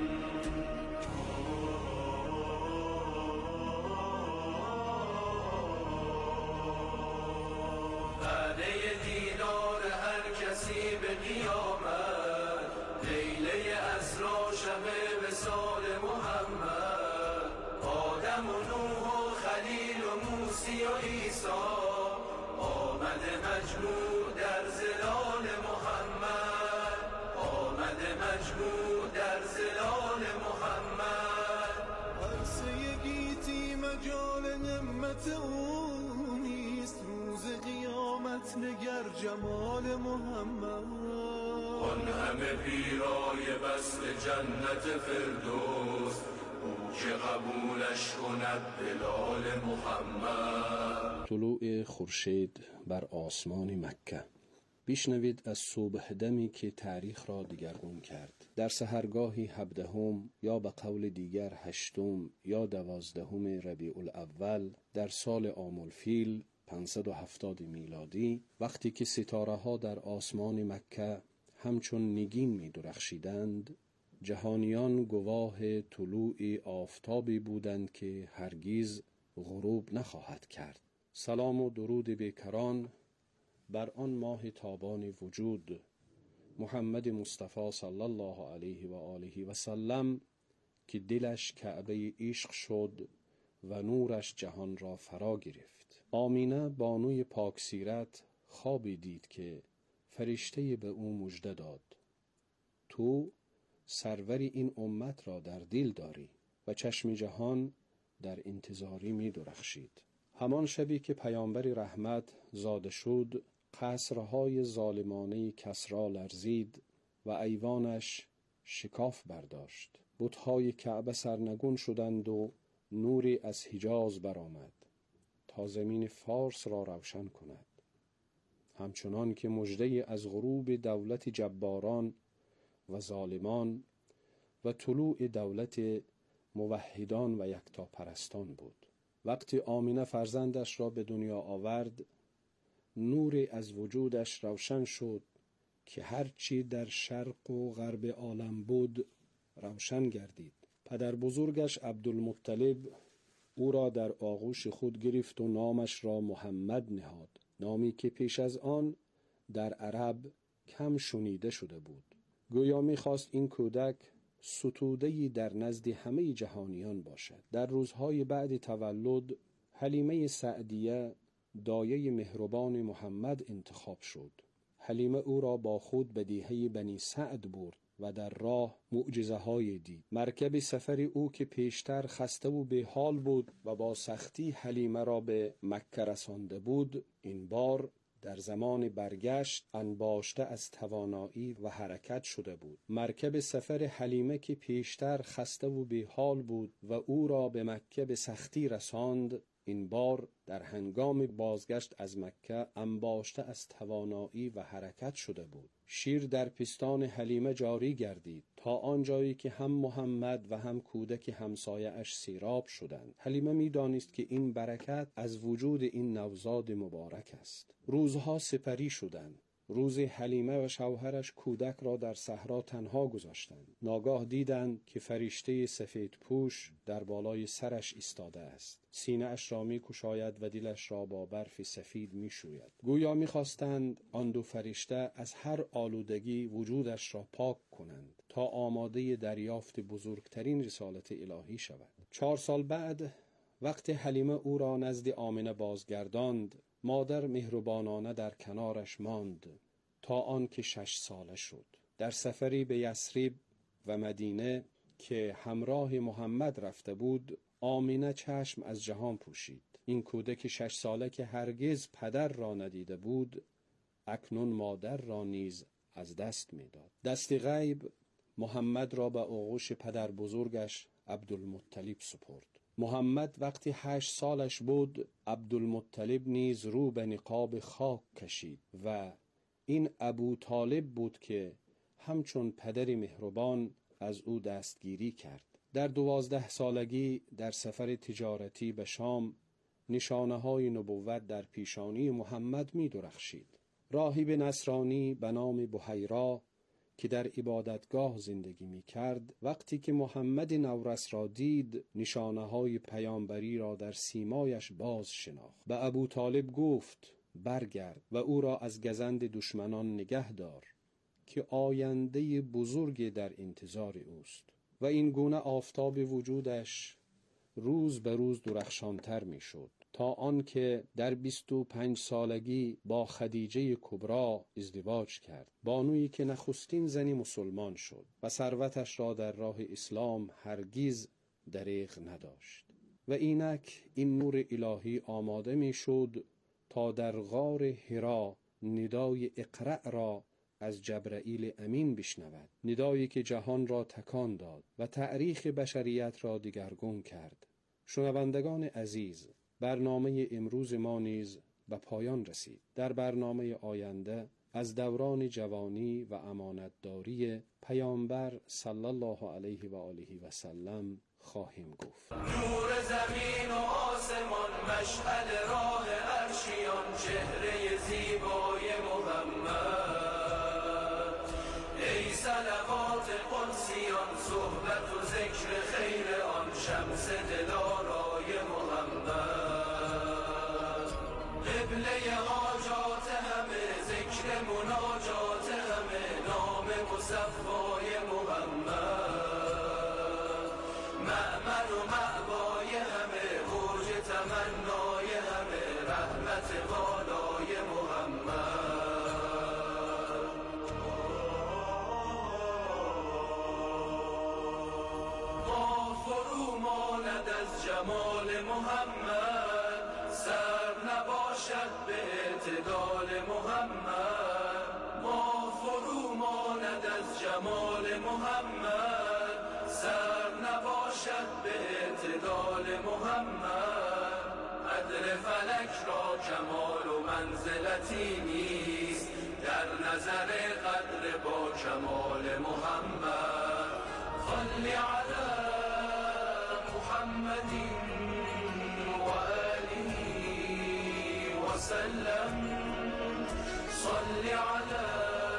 دیدار هر کسی به قیامت، لیله اسرا شب وصال محمد، آدم و نوح و خلیل و موسی و عیسی، آمده مجموع در زلال محمد، آمده مجموع در زلال محمد. عرصه گیتی مجال نعمت او نیست، روز قیامت نگر جمال محمد. آن همه پیرای بست جنت فردوس، او که قبولش کند بلال محمد. طلوع خورشید بر آسمان مکه. بشنوید از صبح دمی که تاریخ را دگرگون کرد. در سحرگاهی هفدهم یا به قول دیگر هشتم یا دوازدهم ربیع الاول در سال عام الفیل پانصد و هفتاد میلادی، وقتی که ستاره ها در آسمان مکه همچون نگین می درخشیدند، جهانیان گواه طلوع آفتابی بودند که هرگز غروب نخواهد کرد. سلام و درود بیکران بر آن ماه تابان وجود، محمد مصطفی صلی الله علیه و آله و سلم، که دلش کعبه عشق شد و نورش جهان را فرا گرفت. آمینه بانوی پاک سیرت خوابی دید که فرشته به او مژده داد: تو سروری این امت را در دل داری. و چشم جهان در انتظاری می درخشید. همان شبی که پیامبر رحمت زاده شد، قصرهای ظالمانه کسری لرزید و ایوانش شکاف برداشت. بت‌های کعبه سرنگون شدند و نوری از حجاز برآمد تا زمین فارس را روشن کند، همچنان که مژده از غروب دولت جباران و ظالمان و طلوع دولت موحدان و یکتاپرستان بود. وقتی آمینه فرزندش را به دنیا آورد، نوری از وجودش روشن شد که هرچی در شرق و غرب عالم بود روشن گردید. پدر بزرگش عبدالمطلب او را در آغوش خود گرفت و نامش را محمد نهاد، نامی که پیش از آن در عرب کم شنیده شده بود. گویا می‌خواست این کودک ستوده‌ای در نزد همه جهانیان باشد. در روزهای بعد تولد، حلیمه سعدیه دایه مهربان محمد انتخاب شد. حلیمه او را با خود به دیهه بنی سعد برد و در راه معجزه های دید. مرکب سفر او که پیشتر خسته و به حال بود و با سختی حلیمه را به مکه رسانده بود، این بار در زمان برگشت انباشته از توانایی و حرکت شده بود. مرکب سفر حلیمه که پیشتر خسته و به حال بود و او را به مکه به سختی رساند، این بار در هنگام بازگشت از مکه انباشته از توانایی و حرکت شده بود. شیر در پستان حلیمه جاری گردید تا آنجایی که هم محمد و هم کودک همسایه اش سیراب شدند. حلیمه می دانست که این برکت از وجود این نوزاد مبارک است. روزها سپری شدند. روزی حلیمه و شوهرش کودک را در صحرا تنها گذاشتند. ناگاه دیدند که فرشته سفید پوش در بالای سرش ایستاده است. سینه اش را می کشاید و دلش را با برف سفید می شوید. گویا می خواستند آن دو فرشته از هر آلودگی وجودش را پاک کنند تا آماده دریافت بزرگترین رسالت الهی شود. چهار سال بعد وقتی حلیمه او را نزد آمنه بازگرداند، مادر مهربانانه در کنارش ماند تا آن که شش ساله شد. در سفری به یثرب و مدینه که همراه محمد رفته بود، آمینه چشم از جهان پوشید. این کودک شش ساله که هرگز پدر را ندیده بود، اکنون مادر را نیز از دست می‌داد. دست غیب محمد را به آغوش پدر بزرگش عبدالمطلب سپرد. محمد وقتی هشت سالش بود، عبدالمطلب نیز رو به نقاب خاک کشید و این ابو طالب بود که همچون پدر مهربان از او دستگیری کرد. در دوازده سالگی در سفر تجارتی به شام نشانه های نبوت در پیشانی محمد می درخشید. راهب نصرانی به نام بحیرا که در عبادتگاه زندگی می کرد، وقتی که محمد نورس را دید نشانه های پیامبری را در سیمایش باز شناخت. به ابو طالب گفت برگرد و او را از گزند دشمنان نگه دار که آینده بزرگ در انتظار اوست. و این گونه آفتاب وجودش روز به روز درخشانتر می شد تا آن که در بیست و پنج سالگی با خدیجه کبرا ازدواج کرد، بانویی که نخستین زنی مسلمان شد و ثروتش را در راه اسلام هرگز دریغ نداشت. و اینک این نور الهی آماده می شد تا در غار حرا ندای اقرأ را از جبرائیل امین بشنود، ندایی که جهان را تکان داد و تاریخ بشریت را دگرگون کرد. شنوندگان عزیز، برنامه امروز ما نیز به پایان رسید. در برنامه آینده از دوران جوانی و امانتداری پیامبر صلی الله علیه و آله و سلم خواهیم گفت. نور زمین و آسمان، مشعل راه عرشیان، چهره زیبای محمد، ای صلوات قدسیان، صحبت و ذکر خیر آن شمس دلارای محمد، قبله حاجات همه، ذکر مناجات همه، نام مصفای محمد، مأمن و مأوای همه، اوج تمنای همه، رحمت والای محمد. جمال محمد سر نباشد به اعتدال محمد، ما فرو ماند از جمال محمد سر نباشد به اعتدال محمد، قدر فلک را کمال و منزلتی نیست در نظر قدر با کمال محمد. صلی علی محمد و آله و سلم، صلی علی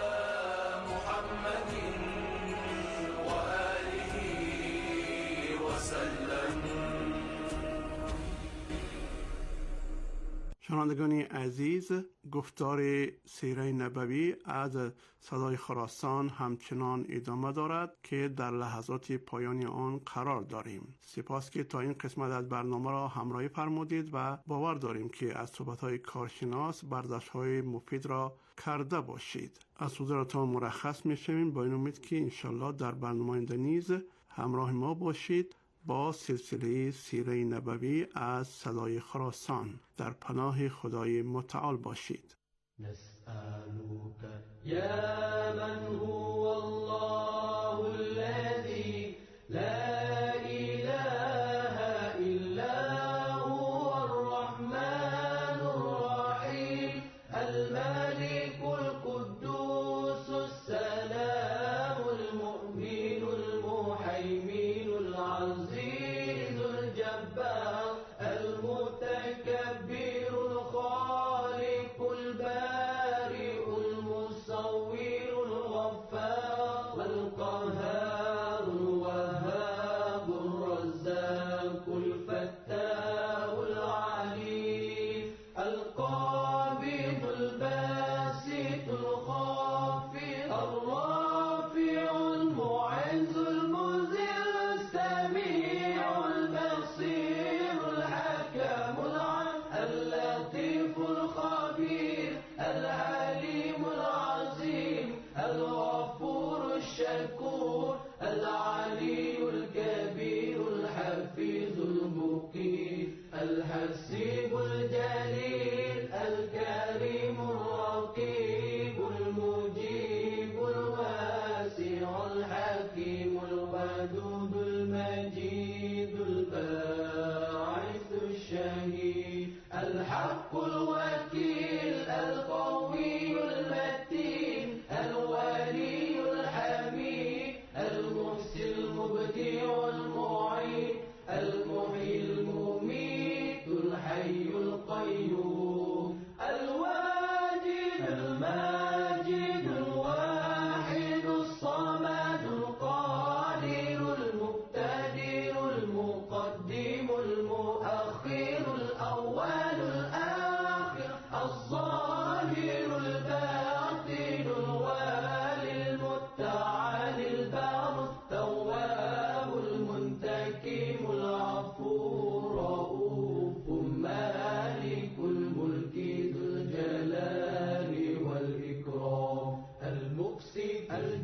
محمد و آله و سلم. شنوندگان عزیز، گفتار سیره نبوی از صدای خراسان همچنان ادامه دارد که در لحظات پایانی آن قرار داریم. سپاس که تا این قسمت از برنامه را همراهی فرمودید و باور داریم که از صحبت‌های کارشناس برداشت‌های مفید را کرده باشید. از حضورتان مرخص می‌شویم با این امید که انشالله در برنامه آینده نیز همراه ما باشید با سلسله سیره نبوی از صدای خراسان. در پناه خدای متعال باشید. نسألك يا من هو الله الذي لا إله إلا هو الرحمن الرحيم الملك القدوس السلام المؤمن المهيمن العزيز الجبار المتكبر الخالق البارئ المصور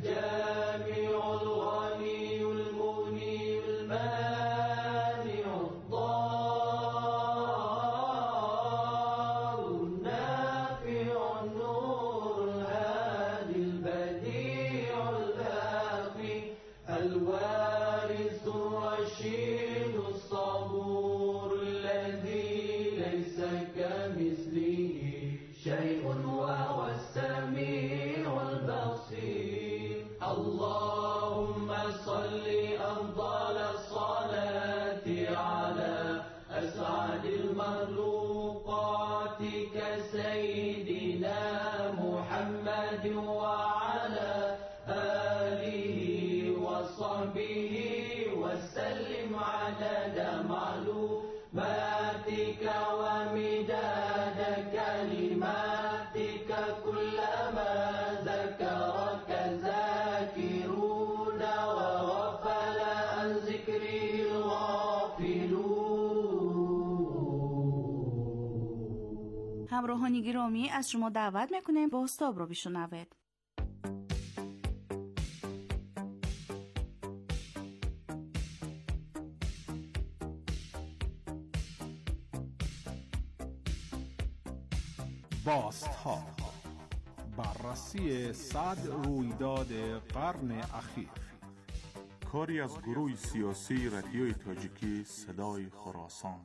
الجامع الغني المغني المانع الضار النافع النور الهادي البديع الباقي الوارث الرشيد الصبور الذي ليس كمثله شيء وهو السميع البصير. اللهم صل أفضل الصلاة على أسعد المخلوقات كسيدنا محمد وعلى آله وصحبه وسلم عدد معلوماتك ومداد كلماتك كلما ذكرك ذاكرون وغفل عن ذكره الغافلون. همراهان گرامی، از شما دعوت میکنیم بازتاب رو بشنوید. بازتاب، بررسی صد رویداد قرن اخیر، کاری از گروه سیاسی رادیوی تاجیکی صدای خراسان.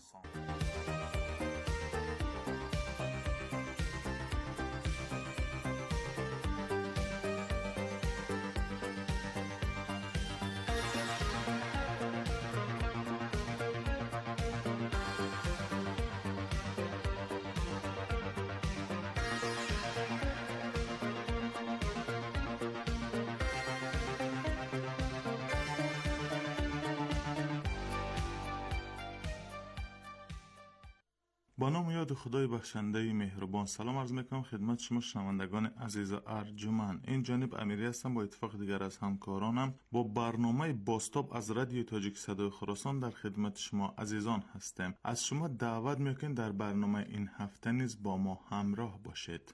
با نام و یاد خدای بخشنده مهربان سلام عرض میکنم خدمت شما شنوندگان عزیز ارجمند. این جانب امیری هستم، با اتفاق دیگر از همکارانم با برنامه بازتاب از رادیو تاجیک صدای خراسان در خدمت شما عزیزان هستم. از شما دعوت میکنم در برنامه این هفته نیز با ما همراه باشید.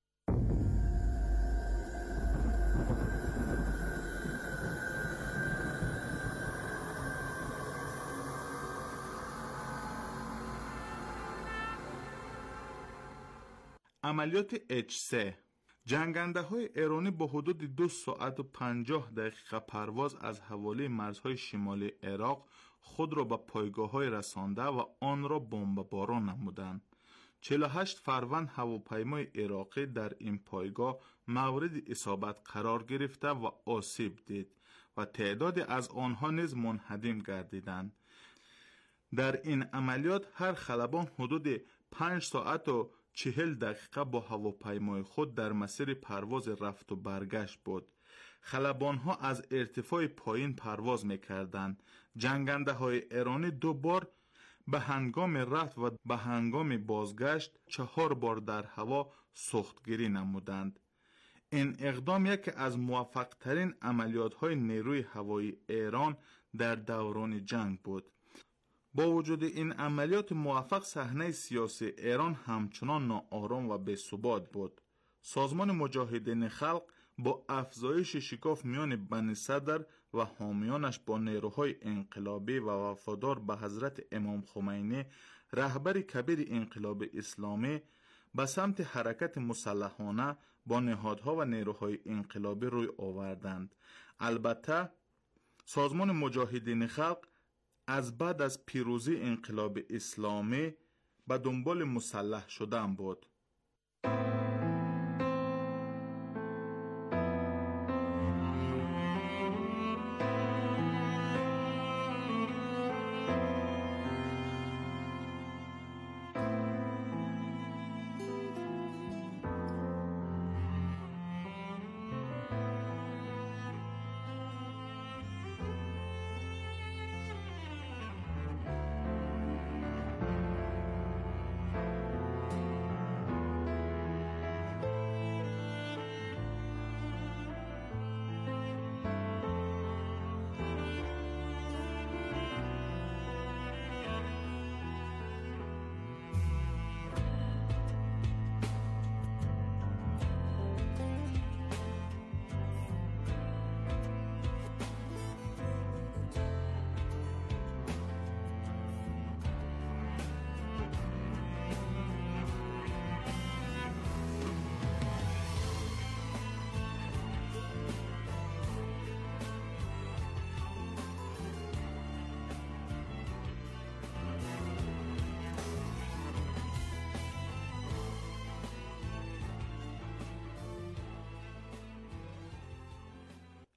عملیات اچ سه، جنگنده های ایرانی با حدود دو ساعت و پنجاه دقیقه پرواز از حوالی مرزهای شمالی عراق خود را به پایگاه های رسانده و آن را بمباران نمودند. چهل و هشت فروند هواپیمای عراقی در این پایگاه مورد اصابت قرار گرفته و آسیب دید و تعدادی از آنها نیز منهدم گردیدند. در این عملیات هر خلبان حدود پنج ساعت و چهل دقیقه با هواپیمای خود در مسیر پرواز رفت و برگشت بود. خلبان ها از ارتفاع پایین پرواز میکردند. جنگنده های ایرانی دو بار به هنگام رفت و به هنگام بازگشت چهار بار در هوا سختگیری نمودند. این اقدام یکی از موفق ترین عملیات های نیروی هوایی ایران در دوران جنگ بود. با وجود این عملیات موفق، صحنه سیاسی ایران همچنان ناآرام و بی‌ثبات بود. سازمان مجاهدین خلق با افزایش شکاف میان بنی صدر و حامیانش با نیروهای انقلابی و وفادار به حضرت امام خمینی، رهبر کبیر انقلاب اسلامی، به سمت حرکت مسلحانه با نهادها و نیروهای انقلابی روی آوردند. البته سازمان مجاهدین خلق از بعد از پیروزی انقلاب اسلامی به دنبال مسلح شدن بود.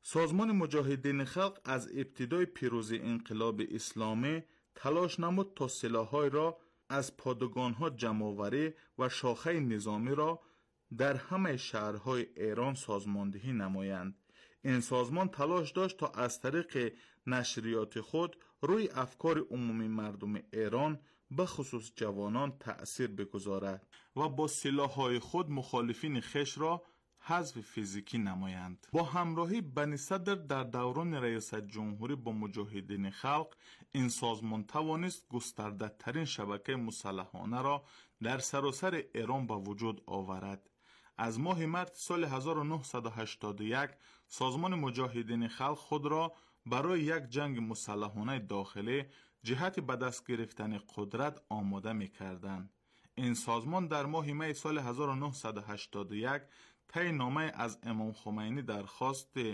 سازمان مجاهدین خلق از ابتدای پیروزی انقلاب اسلامی تلاش نمود تا سلاح‌های را از پادگان‌ها جمع‌آوری و شاخه نظامی را در همه شهرهای ایران سازماندهی نمایند. این سازمان تلاش داشت تا از طریق نشریات خود روی افکار عمومی مردم ایران به خصوص جوانان تأثیر بگذارد و با سلاح‌های خود مخالفین خویش را حذف فیزیکی نمایند. با همراهی بنی صدر در دوران ریاست جمهوری با مجاهدین خلق، این سازمان توانست گسترده ترین شبکه مسلحانه را در سراسر ایران به وجود آورد. از ماه مارس سال هزار و نهصد و هشتاد و یک سازمان مجاهدین خلق خود را برای یک جنگ مسلحانه داخلی جهت به دست گرفتن قدرت آماده می کردند. این سازمان در ماه می سال هزار و نهصد و هشتاد و یک طی نامه از امام خمینی درخواست